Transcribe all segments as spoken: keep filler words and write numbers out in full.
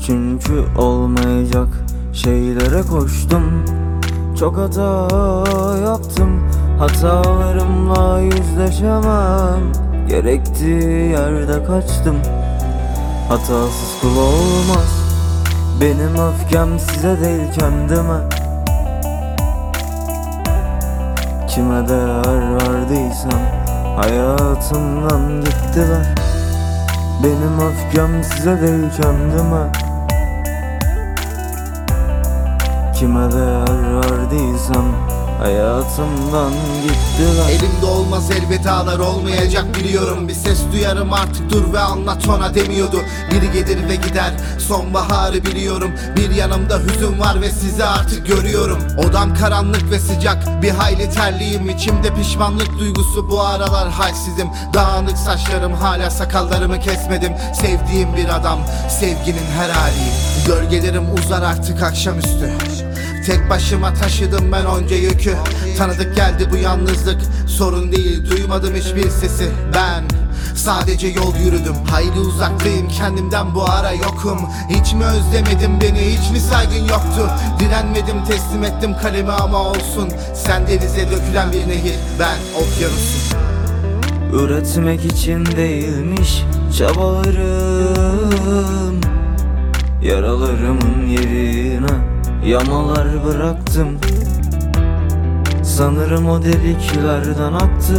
Çünkü olmayacak şeylere koştum. Çok hata yaptım, hatalarımla yüzleşemem. Gerektiği yerde kaçtım. Hatasız kul olmaz. Benim öfkem size değil kendime. Kime değer verdiysem hayatımdan gittiler. Benim öfkem size değil kendime. Kime değer verdiysem hayatımdan gittiler. Elimde olmaz elvedalar olmayacak biliyorum. Bir ses duyarım artık dur ve anlat ona demiyordu. Biri gelir ve gider sonbaharı biliyorum. Bir yanımda hüzün var ve sizi artık görüyorum. Odam karanlık ve sıcak, bir hayli terliyim. İçimde pişmanlık duygusu, bu aralar halsizim. Dağınık saçlarım, hala sakallarımı kesmedim. Sevdiğim bir adam, sevginin her haliyim. Gölgelerim uzar artık akşamüstü. Tek başıma taşıdım ben onca yükü. Tanıdık geldi bu yalnızlık, sorun değil, duymadım hiçbir sesi. Ben sadece yol yürüdüm, hayli uzaktayım kendimden, bu ara yokum. Hiç mi özlemedin beni, hiç mi saygın yoktu? Direnmedim, teslim ettim kalemi ama olsun. Sen denize dökülen bir nehir, ben okyanusum. Üretmek için değilmiş çabalarım. Yaralarımın yerine yamalar bıraktım. Sanırım o deliklerden aktı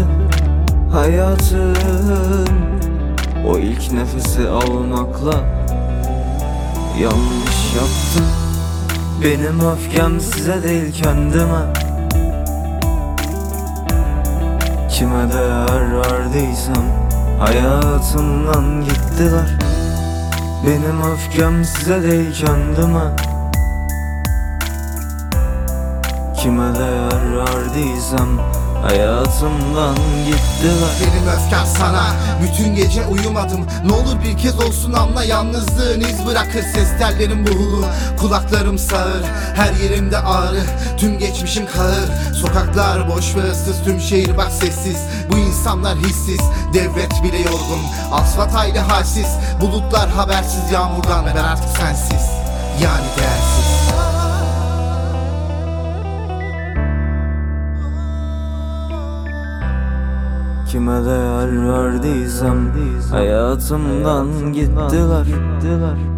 hayatım. O ilk nefesi almakla yanlış yaptım. Benim öfkem size değil kendime. Kime değer verdiysem hayatımdan gittiler. Benim öfkem size değil kendime. Kime değer verdiysem hayatımdan gittiler. Benim öfkem sana, bütün gece uyumadım. Ne olur bir kez olsun anla, yalnızlığın iz bırakır. Ses tellerim buhulu, kulaklarım sağır, her yerimde ağrı, tüm geçmişim kahır. Sokaklar boş ve ıssız, tüm şehir bak sessiz. Bu insanlar hissiz, devlet bile yorgun. Asfalt hayli halsiz, bulutlar habersiz yağmurdan. Ben artık sensiz, yani değersiz. Kime değer verdiysem hayatımdan gittiler.